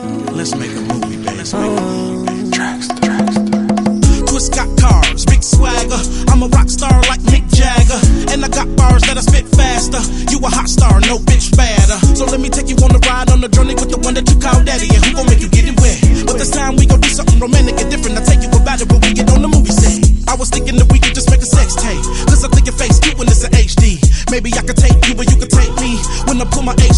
Let's make a movie, baby. Let's make a movie, baby. Twist got cars, big swagger. I'm a rock star like Mick Jagger, and I got bars that I spit faster. You a hot star, no bitch badder. So let me take you on the ride, on the journey with the one that you call daddy. And who gon' make you get it wet? But this time we gon' do something romantic and different. I'll tell you about it when we get on the movie set. I was thinking that we could just make a sex tape, cause I think your face cute when it's in HD. Maybe I could take you, but you could take me. When I pull my